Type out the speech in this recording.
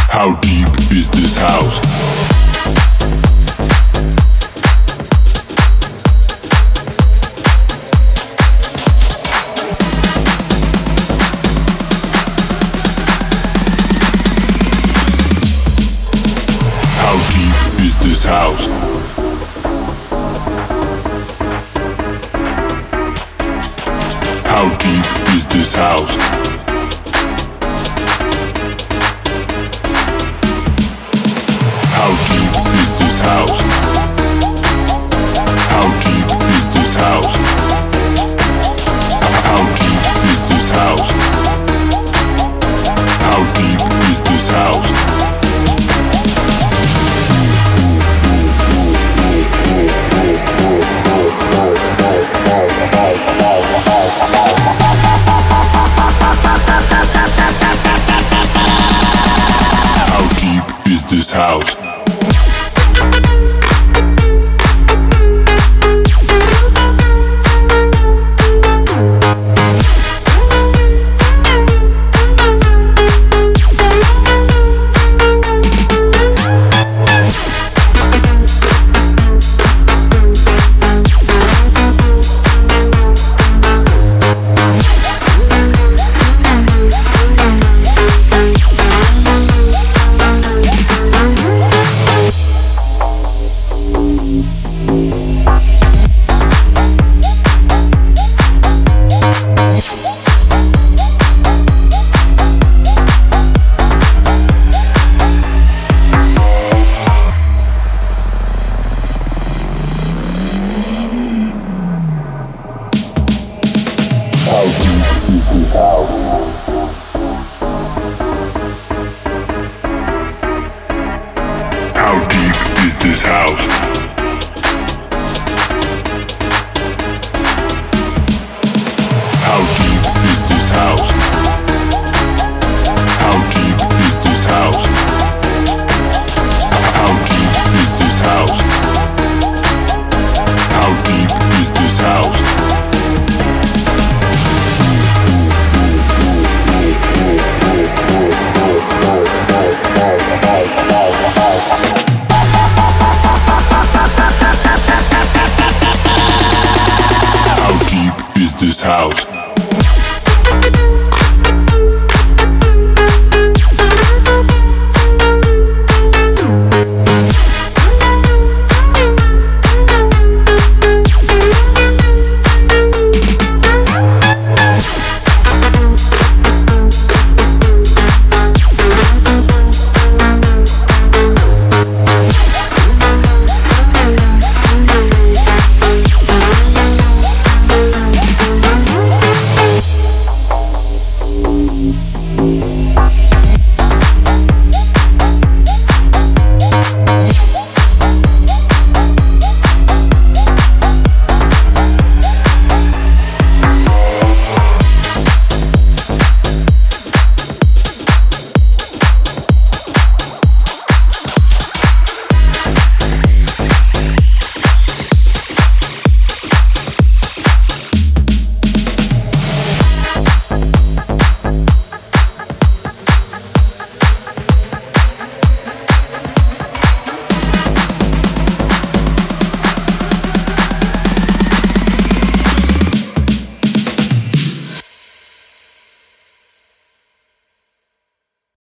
How deep is this house? How deep is this house? How deep is this house? How deep is this house? How deep is this house? How deep is this house? How deep is this house? How deep is this house? How deep is this house? How deep is this house? How deep is this house? How deep is this house? How deep is this house? How deep is this house?